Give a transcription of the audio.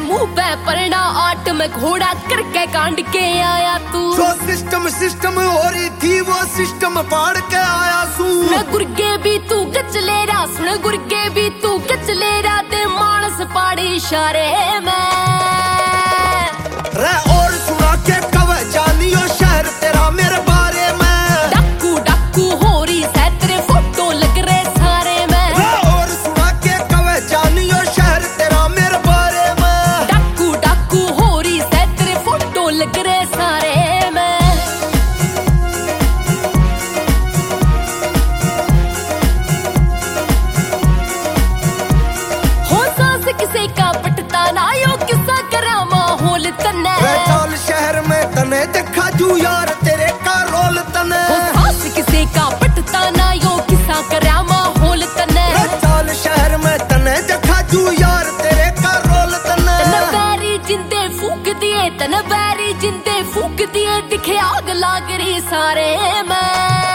मुंह पे पलड़ा आट में घोड़ा करके कांड के आया तू। जो सिस्टम हो रही थी वो सिस्टम पाड़ के आया सू। सुन गुरगे भी तू गचले रा, सुन गुरगे भी तू गचले रा, ते मानस पाड़ी इशारे में रे और सुना के कवे जानियो शहर तेरा मेरे बारे में। डाकू डाकू हो रही है तेरे फोटो लग रहे सारे में। रे और सुना के कवे जानियो शहर तेरा मेरे बारे में। डाकू डाकू हो रही है तेरे फोटो लग रहे सारे में। हो सांस किसे का पटता ना यो किस्सा करा माहौल तन्ने। चाल शहर में तने देखा जू यार तेरे का रोल तने। हो सांस किसे का पटता ना यो किस्सा करा माहौल तन्ने। चाल शहर में तने देखा जू यार तेरे का रोल तने। तन बैरी जिंदे फूक दिए, तन बैरी जिंदे फूक दिए, दिखे आग लाग रही सारे में।